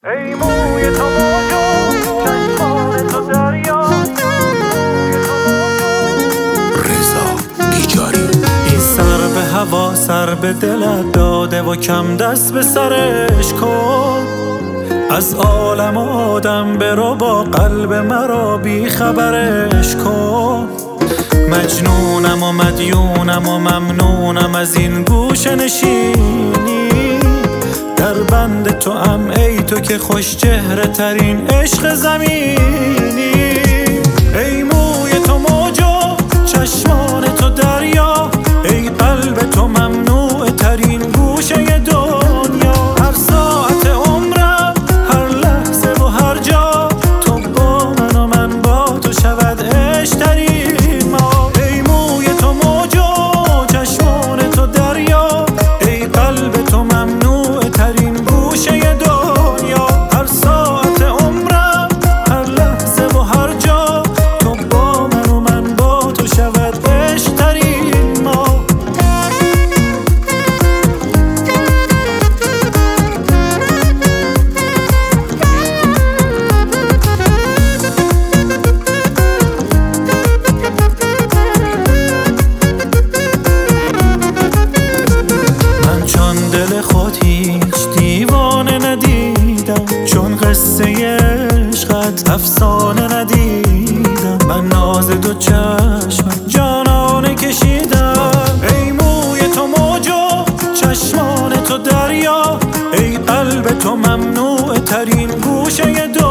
ای موی تو موجود چشمان تو دریا رضا بیجاری. این سر به هوا سر به دلت داده و کم دست به سرش کن. از عالم آدم برو با قلب مرا بی خبرش کن. مجنونم و مدیونم و ممنونم از این گوشه نشینی. در بند تو ام ای تو که خوش چهره ترین عشق زمینی. ای موی تو موجود چشمان تو دریا، ای قلب تو ممنوع ترین گوشه دنیا. هر ساعت عمرم هر لحظه و هر جا تو با من و من با تو شود عشق ترین ما. ای موی تو موجود چشمان تو دریا، ای قلب تو ممنوع ترین گوشه دنیا. هر ساعت عمرم هر لحظه و هر جا تو با من و من با تو شود عشق ترین ما. من چون دل خود هیچ دیوانه ندیدم، چون قصه عشقت افسانه ندیدم. من ناز دو چشم جانانه کشیدم. ای موی تو موجود چشمان تو دریا، ای قلب تو ممنوع ترین گوشه